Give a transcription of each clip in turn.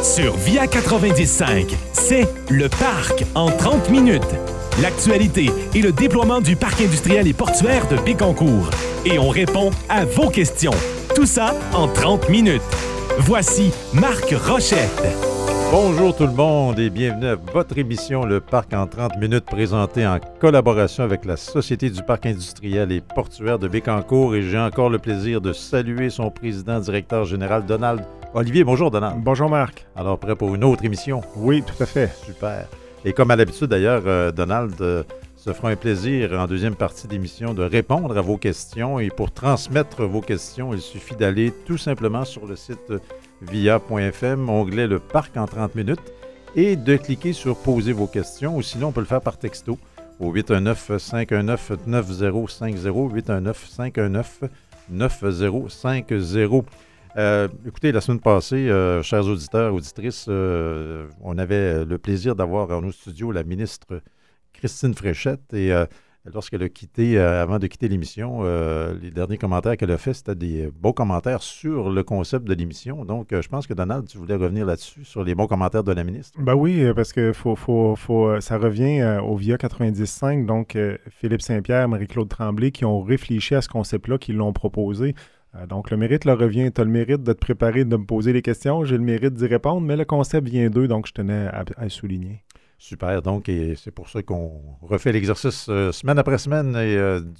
Sur Via 90.5, c'est Le Parc en 30 minutes. L'actualité et le déploiement du parc industriel et portuaire de Bécancour. Et on répond à vos questions. Tout ça en 30 minutes. Voici Marc Rochette. Bonjour tout le monde et bienvenue à votre émission Le Parc en 30 minutes présentée en collaboration avec la Société du parc industriel et portuaire de Bécancour. Et j'ai encore le plaisir de saluer son président directeur général Donald Olivier. Bonjour Donald. Bonjour Marc. Alors prêt pour une autre émission? Oui, tout à fait. Super. Et comme à l'habitude d'ailleurs, Donald se fera un plaisir en deuxième partie d'émission de répondre à vos questions. Et pour transmettre vos questions, il suffit d'aller tout simplement sur le site via.fm, onglet Le Parc en 30 minutes et de cliquer sur Poser vos questions ou sinon on peut le faire par texto au 819-519-9050, 819-519-9050. Écoutez, la semaine passée, chers auditeurs, auditrices, on avait le plaisir d'avoir en nos studios la ministre Christine Fréchette et lorsqu'elle a quitté, avant de quitter l'émission, les derniers commentaires qu'elle a faits, c'était des bons commentaires sur le concept de l'émission. Donc, je pense que Donald, tu voulais revenir là-dessus, sur les bons commentaires de la ministre. Ben oui, parce que ça revient au VIA 90.5, donc Philippe Saint-Pierre, Marie-Claude Tremblay, qui ont réfléchi à ce concept-là, qui l'ont proposé. Donc, le mérite leur revient. Tu as le mérite de te préparer, de me poser les questions. J'ai le mérite d'y répondre, mais le concept vient d'eux, donc je tenais à le souligner. Super. Donc, et c'est pour ça qu'on refait l'exercice semaine après semaine et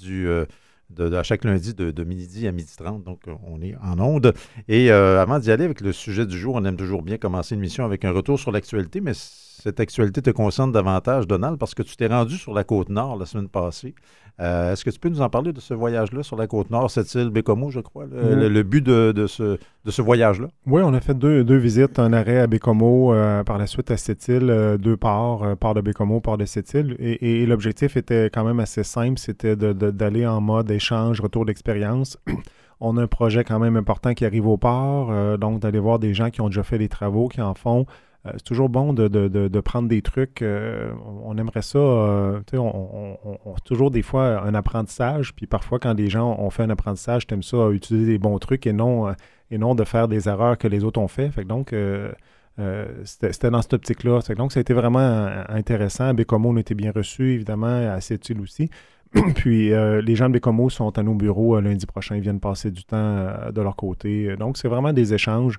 à chaque lundi de midi à 12h30. Donc, on est en onde. Et avant d'y aller avec le sujet du jour, on aime toujours bien commencer l'émission avec un retour sur l'actualité, mais cette actualité te concerne davantage, Donald, parce que tu t'es rendu sur la Côte-Nord la semaine passée. Est-ce que tu peux nous en parler de ce voyage-là sur la Côte-Nord, cette île Bécomo, je crois, le but de ce voyage-là? Oui, on a fait deux visites, un arrêt à Bécomo, par la suite à Sept-Îles, deux ports, port de Bécomo, port de Sept-Îles. Et l'objectif était quand même assez simple, c'était d'aller en mode échange, retour d'expérience. On a un projet quand même important qui arrive au port, donc d'aller voir des gens qui ont déjà fait des travaux, qui en font. C'est toujours bon de prendre des trucs. On aimerait ça. On toujours des fois un apprentissage. Puis parfois, quand des gens ont fait un apprentissage, tu aimes ça utiliser des bons trucs et non de faire des erreurs que les autres ont fait. Fait que donc, c'était dans cette optique-là. Donc, ça a été vraiment intéressant. À Bécomo, on a été bien reçus, évidemment, à Sept-Îles aussi. Puis, les gens de Bécomo sont à nos bureaux lundi prochain. Ils viennent passer du temps de leur côté. Donc, c'est vraiment des échanges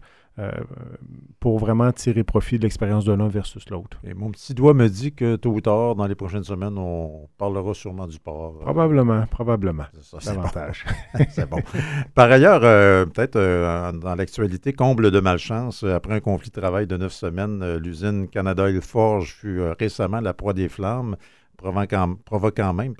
pour vraiment tirer profit de l'expérience de l'un versus l'autre. Et mon petit doigt me dit que tôt ou tard, dans les prochaines semaines, on parlera sûrement du port. Probablement. C'est davantage. Bon. C'est bon. Par ailleurs, peut-être dans l'actualité, comble de malchance, après un conflit de travail de 9 semaines, l'usine Canada Oil Forge fut récemment la proie des flammes, provoquant même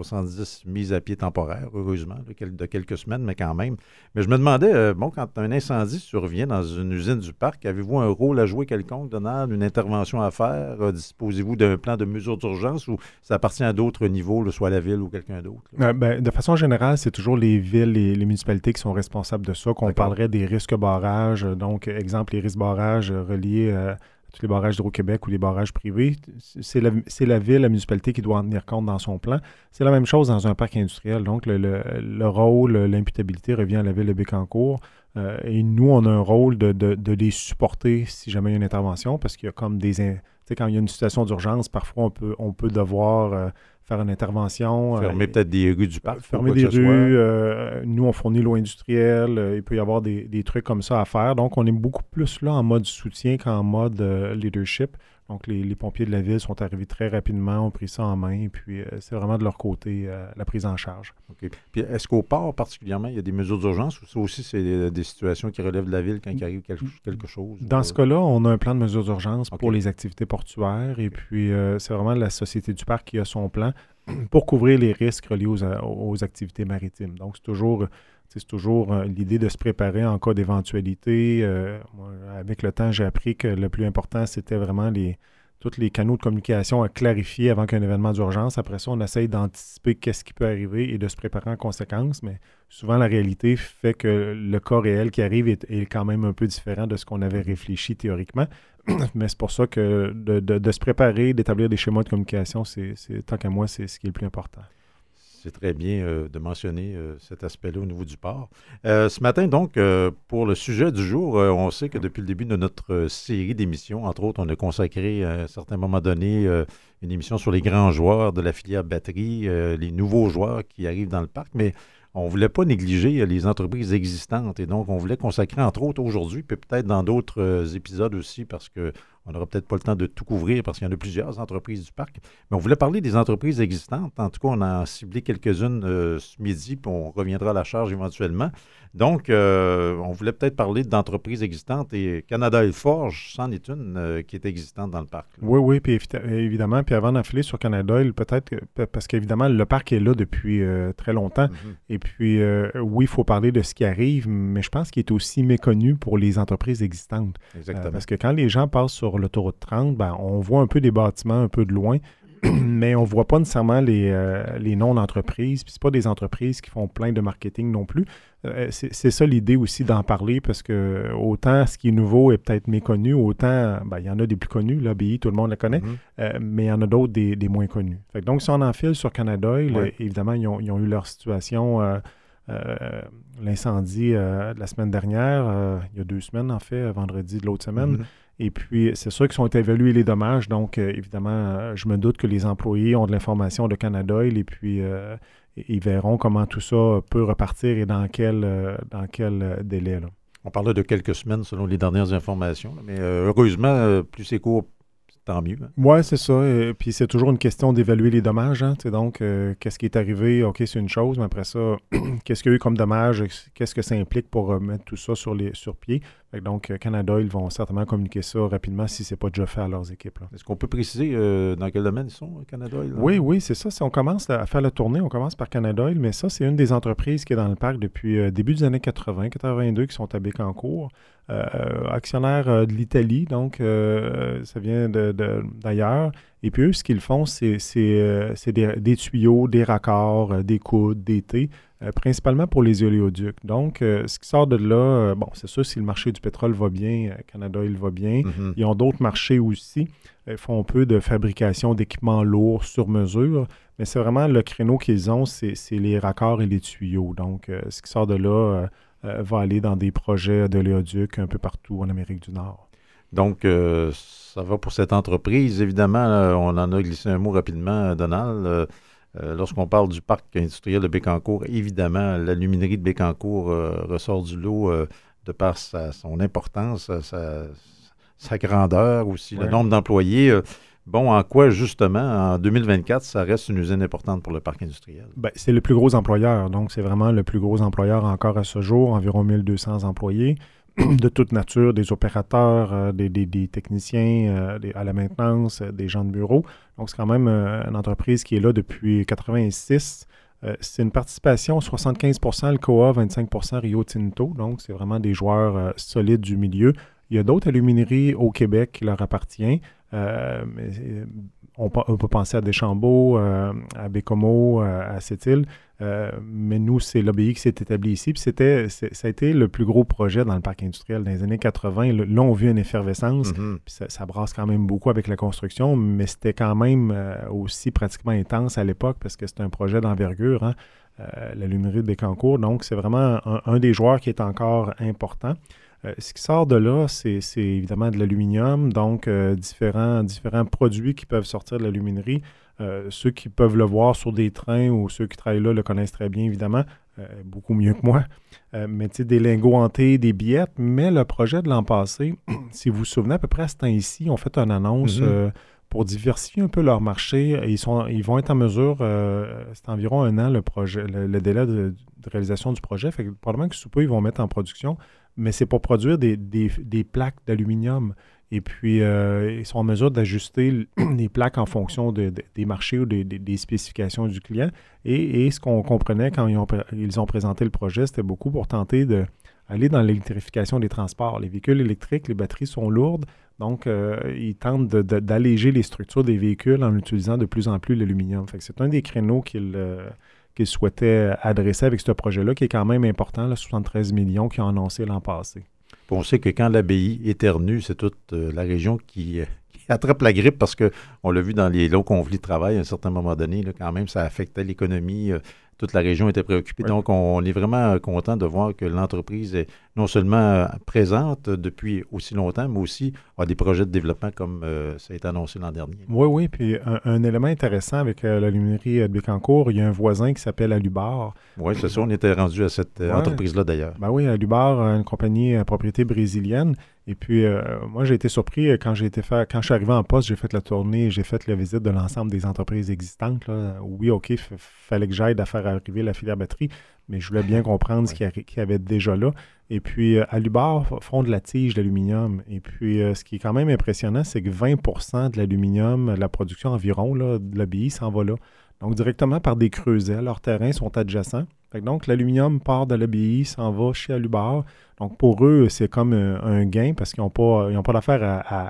70 mises à pied temporaires, heureusement, de quelques semaines, mais quand même. Mais je me demandais, quand un incendie survient dans une usine du parc, avez-vous un rôle à jouer quelconque, Donald, une intervention à faire? Disposez-vous d'un plan de mesures d'urgence ou ça appartient à d'autres niveaux, soit la ville ou quelqu'un d'autre? De façon générale, c'est toujours les villes et les municipalités qui sont responsables de ça, qu'on parlerait des risques barrages. Donc, exemple, les risques barrages reliés à tous les barrages d'Hydro-Québec ou les barrages privés, c'est la ville, la municipalité qui doit en tenir compte dans son plan. C'est la même chose dans un parc industriel. Donc, le rôle, l'imputabilité revient à la ville de Bécancour. Et nous, on a un rôle de les supporter si jamais il y a une intervention, parce qu'il y a comme quand il y a une situation d'urgence, parfois on peut devoir faire une intervention. Fermer peut-être des rues du parc. Fermer des rues. Nous, on fournit l'eau industrielle. Il peut y avoir des trucs comme ça à faire. Donc, on est beaucoup plus là en mode soutien qu'en mode leadership. Donc, les pompiers de la ville sont arrivés très rapidement, ont pris ça en main. Puis, c'est vraiment de leur côté la prise en charge. OK. Puis, est-ce qu'au port, particulièrement, il y a des mesures d'urgence ou ça aussi, c'est des situations qui relèvent de la ville quand il arrive quelque chose? Dans ce cas-là, on a un plan de mesures d'urgence pour les activités portuaires. Et puis, c'est vraiment la Société du parc qui a son plan pour couvrir les risques reliés aux activités maritimes. Donc, c'est toujours l'idée de se préparer en cas d'éventualité. Avec le temps, j'ai appris que le plus important, c'était vraiment tous les canaux de communication à clarifier avant qu'un événement d'urgence. Après ça, on essaye d'anticiper qu'est-ce qui peut arriver et de se préparer en conséquence. Mais souvent, la réalité fait que le cas réel qui arrive est quand même un peu différent de ce qu'on avait réfléchi théoriquement. Mais c'est pour ça que de se préparer, d'établir des schémas de communication, tant qu'à moi, c'est ce qui est le plus important. C'est très bien de mentionner cet aspect-là au niveau du port. Ce matin, donc, pour le sujet du jour, on sait que depuis le début de notre série d'émissions, entre autres, on a consacré à un certain moment donné une émission sur les grands joueurs de la filière batterie, les nouveaux joueurs qui arrivent dans le parc, mais on ne voulait pas négliger les entreprises existantes et donc on voulait consacrer, entre autres, aujourd'hui, puis peut-être dans d'autres épisodes aussi, parce qu'on n'aura peut-être pas le temps de tout couvrir parce qu'il y en a plusieurs entreprises du parc, mais on voulait parler des entreprises existantes. En tout cas, on a ciblé quelques-unes ce midi, puis on reviendra à la charge éventuellement. Donc, on voulait peut-être parler d'entreprises existantes et Canada Oil-Forge, c'en est une qui est existante dans le parc. Là. Oui, puis évidemment, puis avant d'enfiler sur Canada Oil, peut-être, parce qu'évidemment, le parc est là depuis très longtemps, et puis, oui, il faut parler de ce qui arrive, mais je pense qu'il est aussi méconnu pour les entreprises existantes. Exactement. Parce que quand les gens passent sur l'autoroute 30, on voit un peu des bâtiments un peu de loin, mais on ne voit pas nécessairement les noms d'entreprises. Puis c'est pas des entreprises qui font plein de marketing non plus. C'est ça l'idée aussi d'en parler parce que autant ce qui est nouveau est peut-être méconnu, autant il y en a des plus connus. L'ABI, tout le monde le connaît, mais il y en a d'autres des moins connus. Fait que donc, si on enfile sur Canada Oil, évidemment, ils ont eu leur situation... l'incendie de la semaine dernière, il y a 2 semaines en fait, vendredi de l'autre semaine. Et puis, c'est sûr qu'ils ont évalué les dommages. Donc, évidemment, je me doute que les employés ont de l'information de Canada Oil et puis ils verront comment tout ça peut repartir et dans quel délai. Là. On parlait de quelques semaines selon les dernières informations, là, mais heureusement, plus c'est court, tant mieux. Hein? Oui, c'est ça. Puis c'est toujours une question d'évaluer les dommages. Hein? Donc, qu'est-ce qui est arrivé? OK, c'est une chose, mais après ça, qu'est-ce qu'il y a eu comme dommage? Qu'est-ce que ça implique pour mettre tout ça sur pied? Donc, Canada, ils vont certainement communiquer ça rapidement si ce n'est pas déjà fait à leurs équipes. Là. Est-ce qu'on peut préciser dans quel domaine ils sont, Canada Oil? Oui, c'est ça. Si on commence à faire la tournée, on commence par Canada Oil, mais ça, c'est une des entreprises qui est dans le parc depuis début des années 80, 82, qui sont à Bécancour. Actionnaire de l'Italie, donc ça vient d'ailleurs. Et puis eux, ce qu'ils font, c'est des tuyaux, des raccords, des coudes, des T, principalement pour les oléoducs. Donc, ce qui sort de là, c'est sûr, si le marché du pétrole va bien, Canada, il va bien. Ils ont d'autres marchés aussi. Ils font un peu de fabrication d'équipements lourds sur mesure, mais c'est vraiment le créneau qu'ils ont, c'est les raccords et les tuyaux. Donc, ce qui sort de là va aller dans des projets d'oléoducs un peu partout en Amérique du Nord. Donc, ça va pour cette entreprise. Évidemment, on en a glissé un mot rapidement, Donald. Lorsqu'on parle du parc industriel de Bécancour, évidemment, l'aluminerie de Bécancour ressort du lot de par son importance, sa grandeur aussi, le nombre d'employés. En quoi, justement, en 2024, ça reste une usine importante pour le parc industriel? C'est le plus gros employeur. Donc, c'est vraiment le plus gros employeur encore à ce jour, environ 1200 employés. De toute nature, des opérateurs, des techniciens à la maintenance, des gens de bureau. Donc, c'est quand même une entreprise qui est là depuis 1986. C'est une participation 75% Alcoa, 25% Rio Tinto. Donc, c'est vraiment des joueurs solides du milieu. Il y a d'autres alumineries au Québec qui leur appartiennent. On peut penser à Deschambault, à Bécomo, à Sept-Îles. Mais nous, c'est l'ABI qui s'est établi ici. Puis ça a été le plus gros projet dans le parc industriel. Dans les années 80, là, on vit une effervescence. Puis ça brasse quand même beaucoup avec la construction, mais c'était quand même aussi pratiquement intense à l'époque parce que c'était un projet d'envergure, hein, l'aluminerie de Bécancour. Donc, c'est vraiment un des joueurs qui est encore important. Ce qui sort de là, c'est évidemment de l'aluminium, donc différents produits qui peuvent sortir de l'aluminerie. Ceux qui peuvent le voir sur des trains ou ceux qui travaillent là le connaissent très bien, évidemment, beaucoup mieux que moi. Mais tu sais, des lingots hantés, des billettes. Mais le projet de l'an passé, si vous vous souvenez, à peu près à ce temps-ci, ils ont fait une annonce pour diversifier un peu leur marché. Ils vont être en mesure, c'est environ 1 an le délai de réalisation du projet. Fait que probablement que sous peu, ils vont mettre en production. Mais c'est pour produire des plaques d'aluminium. Et puis, ils sont en mesure d'ajuster les plaques en fonction des marchés ou des spécifications du client. Et ce qu'on comprenait quand ils ont présenté le projet, c'était beaucoup pour tenter d'aller dans l'électrification des transports. Les véhicules électriques, les batteries sont lourdes. Donc, ils tentent d'alléger les structures des véhicules en utilisant de plus en plus l'aluminium. Fait que c'est un des créneaux qu'ils souhaitaient adresser avec ce projet-là, qui est quand même important, là, 73 millions qu'ils ont annoncé l'an passé. On sait que quand l'ABI éternue, c'est toute la région qui attrape la grippe parce qu'on l'a vu dans les longs conflits de travail à un certain moment donné, là, quand même, ça affectait l'économie. Toute la région était préoccupée. Oui. Donc, on est vraiment content de voir que l'entreprise est non seulement présente depuis aussi longtemps, mais aussi a des projets de développement comme ça a été annoncé l'an dernier. Oui. Puis un élément intéressant avec l'aluminerie de Bécancour, il y a un voisin qui s'appelle Alubar. Oui, c'est ça. On était rendu à cette entreprise-là, d'ailleurs. Ben oui, Alubar, une compagnie à propriété brésilienne. Et puis, moi, j'ai été surpris quand je suis arrivé en poste, j'ai fait la tournée, j'ai fait la visite de l'ensemble des entreprises existantes. Là. Oui, OK, fallait que j'aide à faire arriver la filière batterie, mais je voulais bien comprendre ce qu'il y avait déjà là. Et puis, Alubar font de la tige d'aluminium. Et puis, ce qui est quand même impressionnant, c'est que 20% de l'aluminium, de la production environ, là, de l'ABI, s'en va là. Donc, directement par des creusets. Leurs terrains sont adjacents. Donc, l'aluminium part de l'ABI, s'en va chez Alubar. Donc, pour eux, c'est comme un gain parce qu'ils n'ont pas d'affaire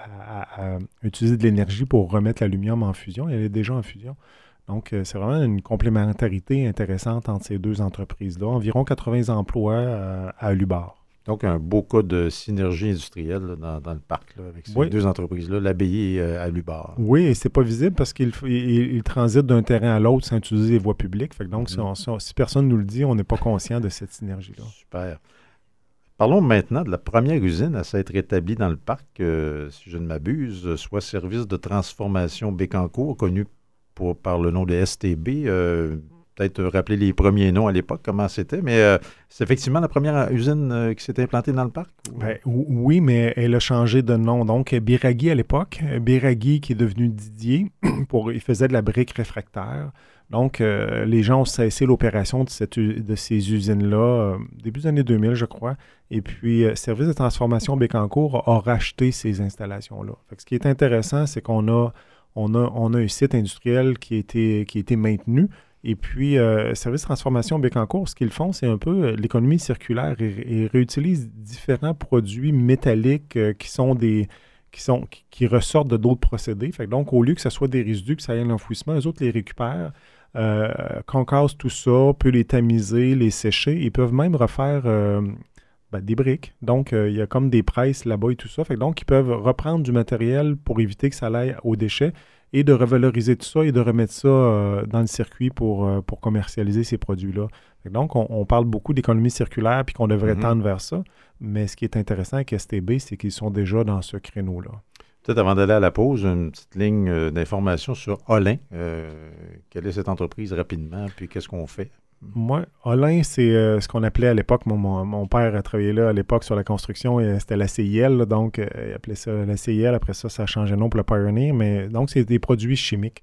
à utiliser de l'énergie pour remettre l'aluminium en fusion. Il est déjà en fusion. Donc, c'est vraiment une complémentarité intéressante entre ces deux entreprises-là. Environ 80 emplois à Alubar. Donc, un beau cas de synergie industrielle là, dans le parc là, avec ces deux entreprises-là, l'ABI et Alubar. Oui, et c'est pas visible parce qu'ils transitent d'un terrain à l'autre sans utiliser les voies publiques. Fait que donc, si personne ne nous le dit, on n'est pas conscient de cette synergie-là. Super. Parlons maintenant de la première usine à s'être établie dans le parc, si je ne m'abuse, soit Service de transformation Bécancour, connu par le nom de STB. Peut-être rappeler les premiers noms à l'époque, comment c'était, mais c'est effectivement la première usine qui s'est implantée dans le parc? Ben, oui, mais elle a changé de nom. Donc, Biraghi à l'époque, Biraghi qui est devenu Didier, il faisait de la brique réfractaire. Donc, les gens ont cessé l'opération de ces usines-là début des années 2000, je crois. Et puis, Service de transformation Bécancour a racheté ces installations-là. Fait que ce qui est intéressant, c'est qu'on a un site industriel qui a été maintenu. Et puis, Service de transformation Bécancour, ce qu'ils font, c'est un peu l'économie circulaire. Ils réutilisent différents produits métalliques qui ressortent de d'autres procédés. Fait que donc, au lieu que ce soit des résidus, que ça aille à l'enfouissement, eux autres les récupèrent, concassent tout ça, peut les tamiser, les sécher. Ils peuvent même refaire des briques. Donc, il y a comme des presses là-bas et tout ça. Fait que donc, ils peuvent reprendre du matériel pour éviter que ça aille aux déchets et de revaloriser tout ça et de remettre ça dans le circuit pour commercialiser ces produits-là. Fait que donc, on parle beaucoup d'économie circulaire puis qu'on devrait tendre vers ça. Mais ce qui est intéressant avec STB, c'est qu'ils sont déjà dans ce créneau-là. Peut-être avant d'aller à la pause, une petite ligne d'information sur Olin. Quelle est cette entreprise rapidement, puis qu'est-ce qu'on fait? Moi, Olin, c'est ce qu'on appelait à l'époque, mon père a travaillé là à l'époque sur la construction, et c'était la CIL, donc il appelait ça la CIL, après ça a changé de nom pour le Pioneer, mais donc c'est des produits chimiques.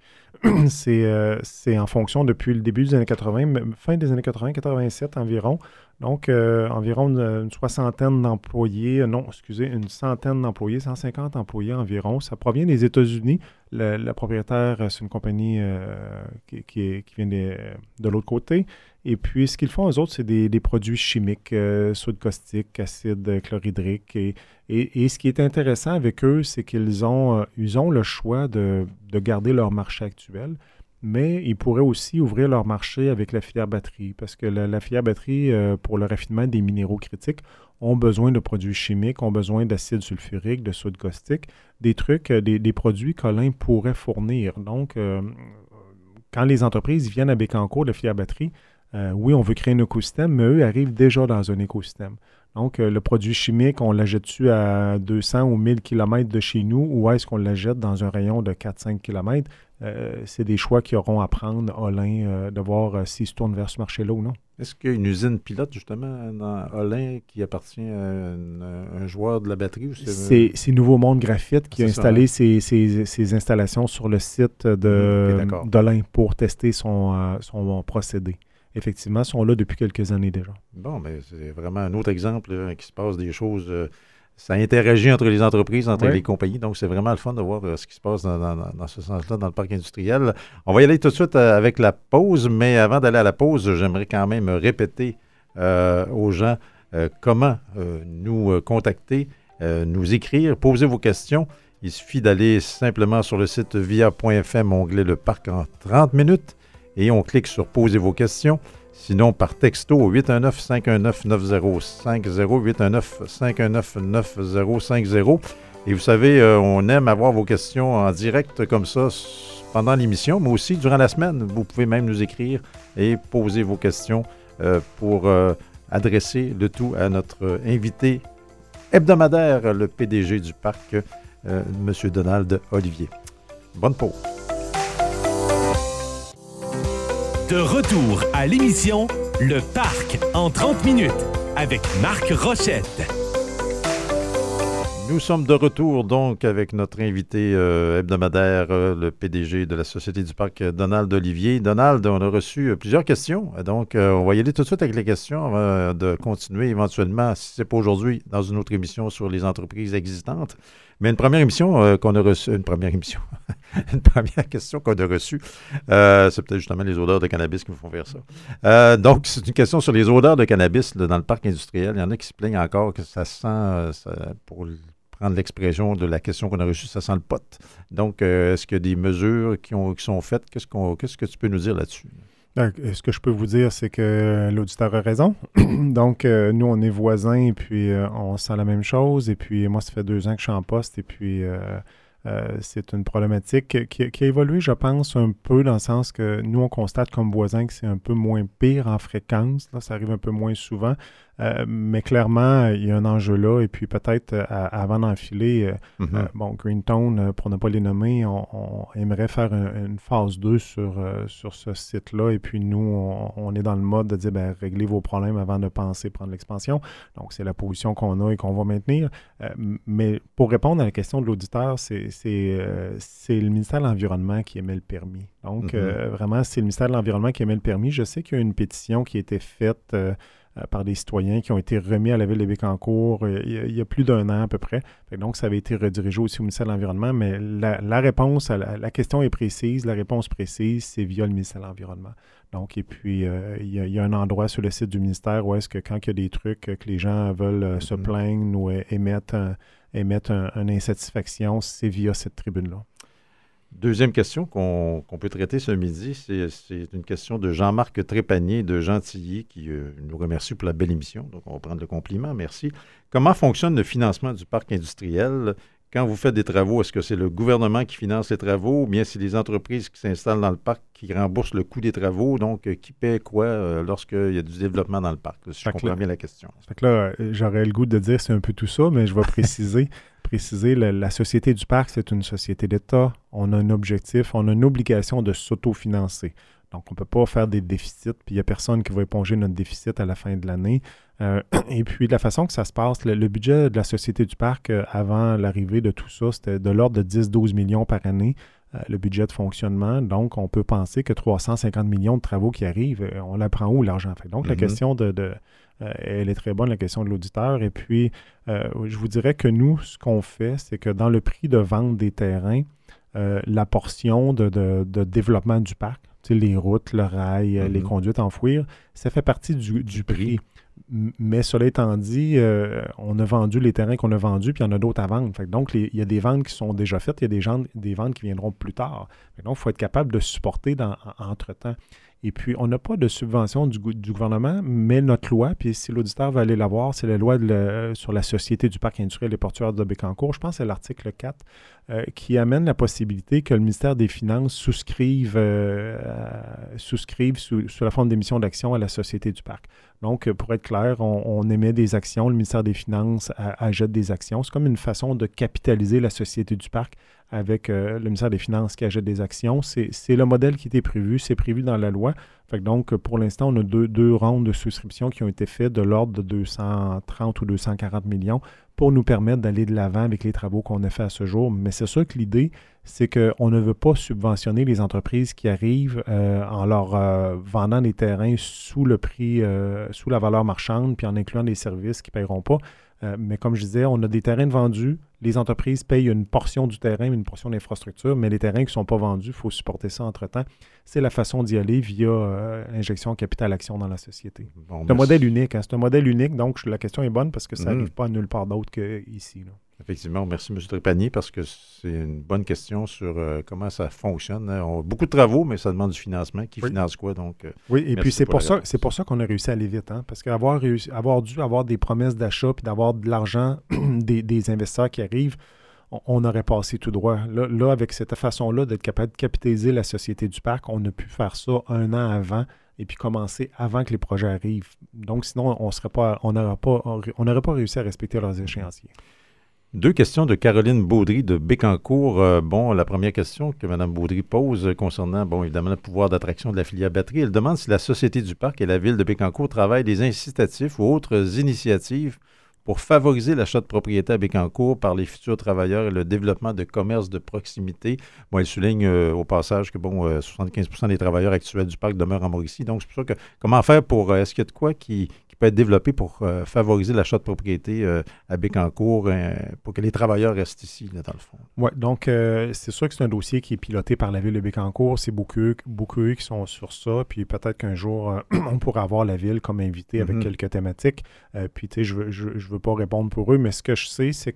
c'est en fonction depuis le début des années 80, fin des années 80, 87 environ, donc environ une soixantaine d'employés, une centaine d'employés, 150 employés environ. Ça provient des États-Unis. La propriétaire, c'est une compagnie qui vient de l'autre côté. Et puis, ce qu'ils font, eux autres, c'est des produits chimiques, soude caustique, acide chlorhydrique. Et ce qui est intéressant avec eux, c'est qu'ils ont le choix de garder leur marché actuel, mais ils pourraient aussi ouvrir leur marché avec la filière batterie, parce que la filière batterie, pour le raffinement des minéraux critiques, ont besoin de produits chimiques, ont besoin d'acide sulfurique, de soude caustique, des trucs, des produits qu'Olin pourrait fournir. Donc, quand les entreprises viennent à Bécancour de filière batterie, oui, on veut créer un écosystème, mais eux arrivent déjà dans un écosystème. Donc, le produit chimique, on l'achète-tu à 200 ou 1000 km de chez nous, ou est-ce qu'on l'achète dans un rayon de 4-5 km? C'est des choix qu'ils auront à prendre, Olin, de voir s'ils se tournent vers ce marché-là ou non. Est-ce qu'il y a une usine pilote, justement, dans Olin qui appartient à un joueur de la batterie? Ou c'est Nouveau Monde Graphite qui a installé ses installations sur le site d'Olin pour tester son procédé. Effectivement, ils sont là depuis quelques années déjà. Bon, mais c'est vraiment un autre exemple qui se passe des choses. Ça interagit entre les entreprises, entre les compagnies. Donc, c'est vraiment le fun de voir ce qui se passe dans ce sens-là dans le parc industriel. On va y aller tout de suite avec la pause, mais avant d'aller à la pause, j'aimerais quand même répéter aux gens comment nous contacter, nous écrire, poser vos questions. Il suffit d'aller simplement sur le site via.fm, onglet Le Parc en 30 minutes. Et on clique sur « Posez vos questions ». Sinon, par texto au 819-519-9050, 819-519-9050. Et vous savez, on aime avoir vos questions en direct comme ça pendant l'émission, mais aussi durant la semaine. Vous pouvez même nous écrire et poser vos questions pour adresser le tout à notre invité hebdomadaire, le PDG du parc, M. Donald Olivier. Bonne pause. De retour à l'émission Le Parc en 30 minutes avec Marc Rochette. Nous sommes de retour donc avec notre invité hebdomadaire, le PDG de la Société du Parc, Donald Olivier. Donald, on a reçu plusieurs questions, donc on va y aller tout de suite avec les questions avant de continuer éventuellement, si ce n'est pas aujourd'hui, dans une autre émission sur les entreprises existantes. Mais une première émission qu'on a reçue, une première question qu'on a reçue, c'est peut-être justement les odeurs de cannabis qui me font faire ça. Donc, c'est une question sur les odeurs de cannabis dans le parc industriel. Il y en a qui se plaignent encore que ça sent, pour prendre l'expression de la question qu'on a reçue, ça sent le pot. Donc, est-ce qu'il y a des mesures qui sont faites? Qu'est-ce que tu peux nous dire là-dessus? Ce que je peux vous dire, c'est que l'auditeur a raison. Donc, nous, on est voisins et puis on sent la même chose. Et puis, moi, ça fait 2 ans que je suis en poste et puis c'est une problématique qui a évolué, je pense, un peu dans le sens que nous, on constate comme voisins que c'est un peu moins pire en fréquence. Là, ça arrive un peu moins souvent. Mais clairement, il y a un enjeu là. Et puis peut-être, avant d'enfiler, Greentone, pour ne pas les nommer, on aimerait faire une phase 2 sur ce site-là. Et puis nous, on est dans le mode de dire, réglez vos problèmes avant de penser prendre l'expansion. Donc, c'est la position qu'on a et qu'on va maintenir. Mais pour répondre à la question de l'auditeur, c'est le ministère de l'Environnement qui émet le permis. Donc, vraiment, c'est le ministère de l'Environnement qui émet le permis. Je sais qu'il y a une pétition qui a été faite par des citoyens qui ont été remis à la Ville de Bécancour il y a plus d'1 an à peu près. Donc, ça avait été redirigé aussi au ministère de l'Environnement, mais la réponse, la question est précise, la réponse précise, c'est via le ministère de l'Environnement. Donc, et puis, il y a un endroit sur le site du ministère où est-ce que quand il y a des trucs que les gens veulent se plaindre ou émettre une insatisfaction, c'est via cette tribune-là. Deuxième question qu'on peut traiter ce midi, c'est une question de Jean-Marc Trépanier de Gentilly qui nous remercie pour la belle émission. Donc, on va prendre le compliment. Merci. Comment fonctionne le financement du parc industriel? Quand vous faites des travaux, est-ce que c'est le gouvernement qui finance les travaux ou bien c'est les entreprises qui s'installent dans le parc qui remboursent le coût des travaux? Donc, qui paie quoi lorsqu'il y a du développement dans le parc? Si je comprends bien la question. Fait que là, j'aurais le goût de dire c'est un peu tout ça, mais je vais préciser. La Société du Parc, c'est une société d'État. On a un objectif, on a une obligation de s'autofinancer. Donc, on ne peut pas faire des déficits, puis il n'y a personne qui va éponger notre déficit à la fin de l'année. Et puis, de la façon que ça se passe, le budget de la Société du Parc, avant l'arrivée de tout ça, c'était de l'ordre de 10-12 millions par année, le budget de fonctionnement. Donc, on peut penser que 350 millions de travaux qui arrivent, on la prend où, l'argent? Donc, la question elle est très bonne, la question de l'auditeur. Et puis, je vous dirais que nous, ce qu'on fait, c'est que dans le prix de vente des terrains, la portion de développement du parc, les routes, le rail, les conduites à enfouir, ça fait partie du prix. Mais cela étant dit, on a vendu les terrains qu'on a vendus, puis il y en a d'autres à vendre. Donc, il y a des ventes qui sont déjà faites, il y a des ventes qui viendront plus tard. Donc, il faut être capable de supporter entre-temps. Et puis, on n'a pas de subvention du gouvernement, mais notre loi, puis si l'auditeur va aller la voir, c'est la loi sur la Société du parc industriel et portuaire de Bécancour. Je pense que c'est l'article 4 qui amène la possibilité que le ministère des Finances souscrive sous la forme d'émission d'actions à la Société du parc. Donc, pour être clair, on émet des actions, le ministère des Finances achète des actions. C'est comme une façon de capitaliser la Société du parc avec le ministère des Finances qui achète des actions. C'est le modèle qui était prévu, c'est prévu dans la loi. Fait que donc, pour l'instant, on a deux rondes de souscription qui ont été faites de l'ordre de 230 ou 240 millions pour nous permettre d'aller de l'avant avec les travaux qu'on a fait à ce jour. Mais c'est sûr que l'idée, c'est qu'on ne veut pas subventionner les entreprises qui arrivent en leur vendant des terrains sous le prix, sous la valeur marchande, puis en incluant des services qu'ils ne paieront pas. Mais comme je disais, on a des terrains vendus. Les entreprises payent une portion du terrain, une portion d'infrastructure, mais les terrains qui ne sont pas vendus, il faut supporter ça entre-temps. C'est la façon d'y aller via injection capital-action dans la société. Bon, c'est un modèle unique. C'est un modèle unique, donc la question est bonne parce que ça n'arrive pas à nulle part d'autre qu'ici. Effectivement, merci M. Trépanier parce que c'est une bonne question sur comment ça fonctionne. On a beaucoup de travaux, mais ça demande du financement. Qui finance quoi? Donc, et puis c'est pour ça qu'on a réussi à aller vite. Parce qu'avoir dû avoir des promesses d'achat puis d'avoir de l'argent des investisseurs qui arrivent, on aurait passé tout droit. Là, avec cette façon-là d'être capable de capitaliser la Société du Parc, on a pu faire ça un an avant et puis commencer avant que les projets arrivent. Donc, sinon, on n'aurait pas réussi à respecter leurs échéanciers. 2 questions de Caroline Baudry de Bécancour. La première question que Mme Baudry pose concernant, évidemment, le pouvoir d'attraction de la filière batterie. Elle demande si la Société du Parc et la Ville de Bécancour travaillent des incitatifs ou autres initiatives pour favoriser l'achat de propriétés à Bécancour par les futurs travailleurs et le développement de commerces de proximité. Elle souligne au passage que 75% des travailleurs actuels du parc demeurent en Mauricie. Donc, c'est pour ça que comment faire est-ce qu'il y a de quoi qui peut être développé pour favoriser l'achat de propriétés à Bécancour pour que les travailleurs restent ici, là, dans le fond? Oui, donc c'est sûr que c'est un dossier qui est piloté par la Ville de Bécancour. C'est beaucoup eux qui sont sur ça. Puis peut-être qu'un jour, on pourra avoir la Ville comme invité avec quelques thématiques. Puis tu sais, je veux pas répondre pour eux, mais ce que je sais, c'est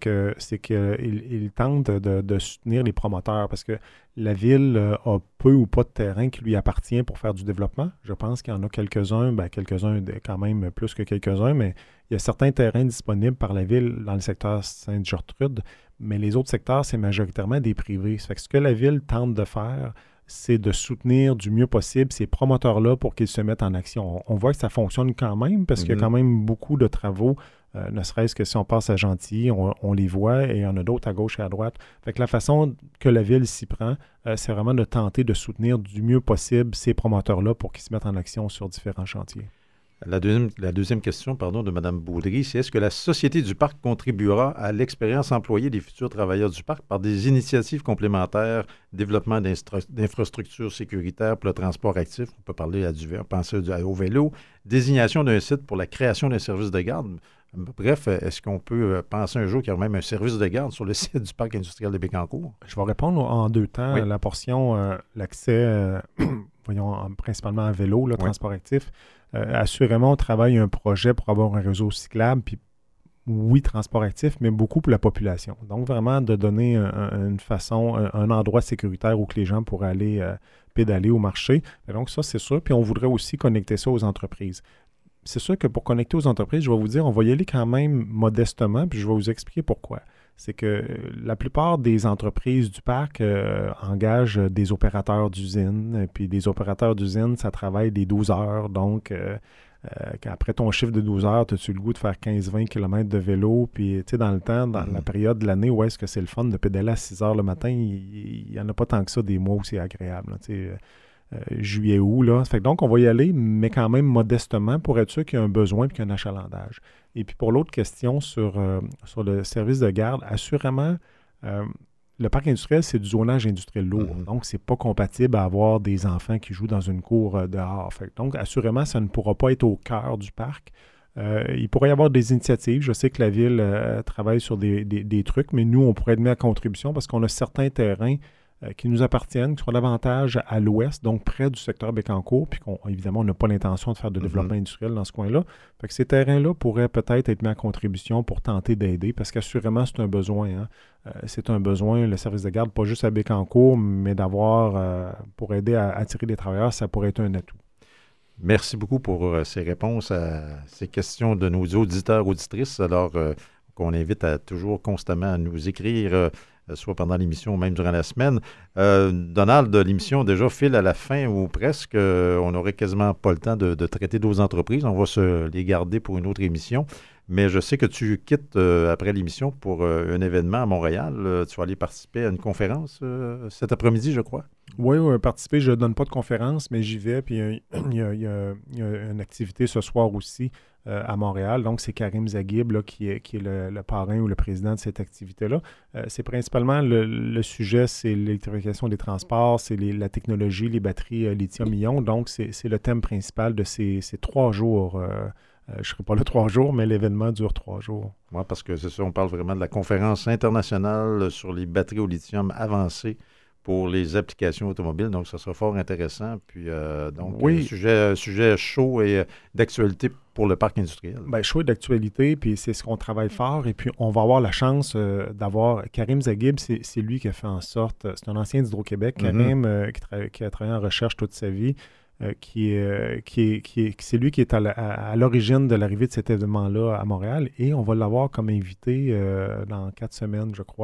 qu'ils tentent de soutenir les promoteurs parce que la Ville a peu ou pas de terrain qui lui appartient pour faire du développement. Je pense qu'il y en a quelques-uns quand même plus que quelques-uns, mais il y a certains terrains disponibles par la Ville dans le secteur Sainte-Gertrude, mais les autres secteurs, c'est majoritairement des privés. Ça fait que ce que la Ville tente de faire, c'est de soutenir du mieux possible ces promoteurs-là pour qu'ils se mettent en action. On voit que ça fonctionne quand même parce qu'il y a quand même beaucoup de travaux, ne serait-ce que si on passe à Gentilly, on les voit et il y en a d'autres à gauche et à droite. Fait que la façon que la Ville s'y prend, c'est vraiment de tenter de soutenir du mieux possible ces promoteurs-là pour qu'ils se mettent en action sur différents chantiers. La deuxième question de Mme Baudry, c'est est-ce que la Société du Parc contribuera à l'expérience employée des futurs travailleurs du parc par des initiatives complémentaires, développement d'infrastructures sécuritaires pour le transport actif, on peut parler penser au vélo, désignation d'un site pour la création d'un service de garde. Bref, est-ce qu'on peut penser un jour qu'il y aura même un service de garde sur le site du parc industriel de Bécancour? Je vais répondre en 2 temps. Oui. La portion, l'accès, principalement à vélo, le transport actif. Assurément, on travaille un projet pour avoir un réseau cyclable, puis oui, transport actif, mais beaucoup pour la population. Donc, vraiment, de donner un endroit sécuritaire où que les gens pourraient aller pédaler ou marcher. Et donc, ça, c'est sûr. Puis, on voudrait aussi connecter ça aux entreprises. C'est sûr que pour connecter aux entreprises, je vais vous dire, on va y aller quand même modestement, puis je vais vous expliquer pourquoi. C'est que la plupart des entreprises du parc engagent des opérateurs d'usines. Puis des opérateurs d'usines, ça travaille des 12 heures. Donc, après ton chiffre de 12 heures, as-tu le goût de faire 15-20 km de vélo? Puis, tu sais, dans le temps, dans la période de l'année où est-ce que c'est le fun de pédaler à 6 heures le matin, il n'y en a pas tant que ça des mois où c'est agréable. Tu sais, juillet, août, là. Fait que donc, on va y aller, mais quand même modestement pour être sûr qu'il y a un besoin et qu'il y a un achalandage. Et puis, pour l'autre question sur le service de garde, assurément, le parc industriel, c'est du zonage industriel lourd. Donc, c'est pas compatible à avoir des enfants qui jouent dans une cour dehors. Fait que donc, assurément, ça ne pourra pas être au cœur du parc. Il pourrait y avoir des initiatives. Je sais que la Ville travaille sur des trucs, mais nous, on pourrait être mis à contribution parce qu'on a certains terrains qui nous appartiennent, qui sont davantage à l'ouest, donc près du secteur Bécancour, puis évidemment, on n'a pas l'intention de faire de développement industriel dans ce coin-là. Fait que ces terrains-là pourraient peut-être être mis à contribution pour tenter d'aider, parce qu'assurément, c'est un besoin. C'est un besoin, le service de garde, pas juste à Bécancour, mais d'avoir, pour aider à attirer des travailleurs, ça pourrait être un atout. Merci beaucoup pour ces réponses à ces questions de nos auditeurs, auditrices. Alors, qu'on invite à toujours constamment à nous écrire, soit pendant l'émission ou même durant la semaine. Donald, l'émission déjà file à la fin ou presque. On n'aurait quasiment pas le temps de traiter d'autres entreprises. On va se les garder pour une autre émission. Mais je sais que tu quittes après l'émission pour un événement à Montréal. Tu vas aller participer à une conférence cet après-midi, je crois. Oui, participer. Je ne donne pas de conférence, mais j'y vais. Puis il y a une activité ce soir aussi à Montréal. Donc, c'est Karim Zaghib là, qui est le parrain ou le président de cette activité-là. C'est principalement le sujet, c'est l'électrification des transports, c'est la technologie, les batteries lithium-ion. Donc, c'est le thème principal de ces 3 jours. Je ne serai pas là 3 jours, mais l'événement dure 3 jours. Oui, parce que c'est ça, on parle vraiment de la conférence internationale sur les batteries au lithium avancées pour les applications automobiles. Donc, ça sera fort intéressant. Puis, oui. Sujet chaud et d'actualité pour le parc industriel. Bien, chaud d'actualité, puis c'est ce qu'on travaille fort. Et puis, on va avoir la chance d'avoir Karim Zaghib, c'est lui qui a fait en sorte, c'est un ancien d'Hydro-Québec, Karim, qui a travaillé en recherche toute sa vie. C'est lui qui est à l'origine de l'arrivée de cet événement-là à Montréal et on va l'avoir comme invité dans 4 semaines, je crois.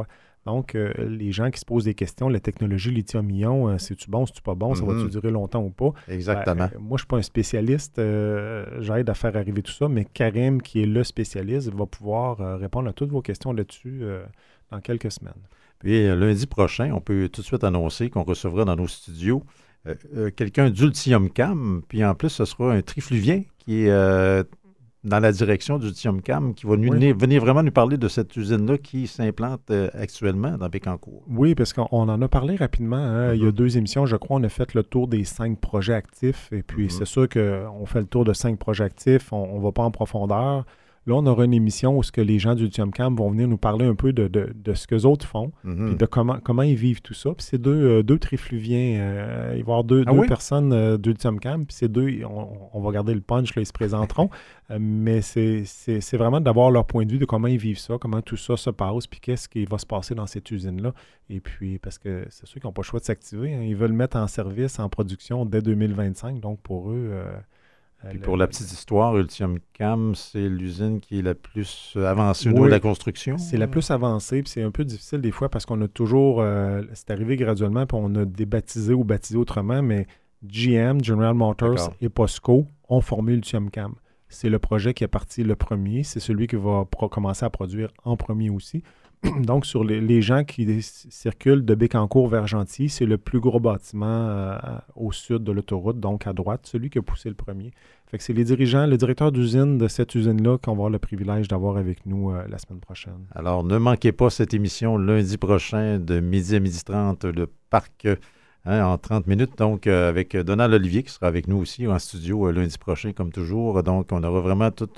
Donc, les gens qui se posent des questions, la technologie lithium-ion, c'est-tu bon, c'est-tu pas bon, ça va-tu durer longtemps ou pas? Exactement. Moi, je ne suis pas un spécialiste, j'aide à faire arriver tout ça, mais Karim, qui est le spécialiste, va pouvoir répondre à toutes vos questions là-dessus dans quelques semaines. Puis lundi prochain, on peut tout de suite annoncer qu'on recevra dans nos studios quelqu'un d'Ultium-Cam, puis en plus, ce sera un trifluvien qui est dans la direction d'Ultium-Cam, qui va venir vraiment nous parler de cette usine-là qui s'implante actuellement dans Bécancour. Oui, parce qu'on en a parlé rapidement. Hein. Il y a 2 émissions, je crois, on a fait le tour des 5 projets actifs. Et puis, c'est sûr qu'on fait le tour de 5 projets actifs, on ne va pas en profondeur. Là, on aura une émission où ce que les gens du Ultium-Cam vont venir nous parler un peu de ce qu'eux autres font, puis de comment ils vivent tout ça. Puis c'est deux trifluviens. Il va y avoir deux personnes d'Ultium-Cam, puis ces deux, on va garder le punch, là, ils se présenteront. Mais c'est vraiment d'avoir leur point de vue de comment ils vivent ça, comment tout ça se passe, puis qu'est-ce qui va se passer dans cette usine-là. Et puis, parce que c'est sûr qu'ils n'ont pas le choix de s'activer. Hein. Ils veulent mettre en service, en production dès 2025. Donc, pour eux... Puis pour la petite histoire, Ultium-Cam, c'est l'usine qui est la plus avancée au niveau de la construction. C'est la plus avancée, puis c'est un peu difficile des fois parce qu'on a toujours... c'est arrivé graduellement, puis on a débaptisé ou baptisé autrement, mais GM, General Motors et POSCO ont formé Ultium-Cam. C'est le projet qui est parti le premier. C'est celui qui va commencer à produire en premier aussi. Donc, sur les gens qui circulent de Bécancour vers Gentilly, c'est le plus gros bâtiment au sud de l'autoroute, donc à droite, celui qui a poussé le premier. Fait que c'est les dirigeants, le directeur d'usine de cette usine-là qu'on va avoir le privilège d'avoir avec nous la semaine prochaine. Alors, ne manquez pas cette émission lundi prochain de midi à 12h30, le parc en 30 minutes. Donc, avec Donald Olivier qui sera avec nous aussi en studio lundi prochain, comme toujours. Donc, on aura vraiment toute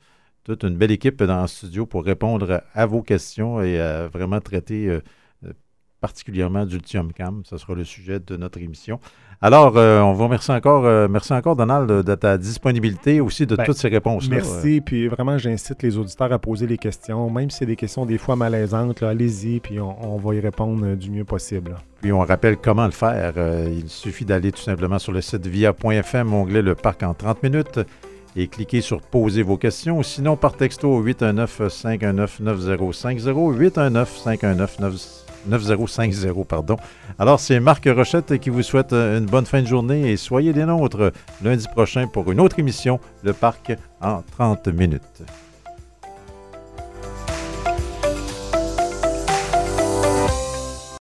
une belle équipe dans le studio pour répondre à vos questions et à vraiment traiter particulièrement d'Ultium-Cam. Ce sera le sujet de notre émission. Alors, on vous remercie encore. Merci encore, Donald, de ta disponibilité aussi de toutes ces réponses-là. Merci. Puis vraiment, j'incite les auditeurs à poser les questions. Même si c'est des questions des fois malaisantes, là, allez-y, puis on va y répondre du mieux possible. Là. Puis on rappelle comment le faire. Il suffit d'aller tout simplement sur le site via.fm, onglet Le Parc en 30 minutes. Et cliquez sur « Poser vos questions ». Sinon, par texto 819-519-9050, 819-519-9050, pardon. Alors, c'est Marc Rochette qui vous souhaite une bonne fin de journée et soyez des nôtres lundi prochain pour une autre émission, Le Parc en 30 minutes.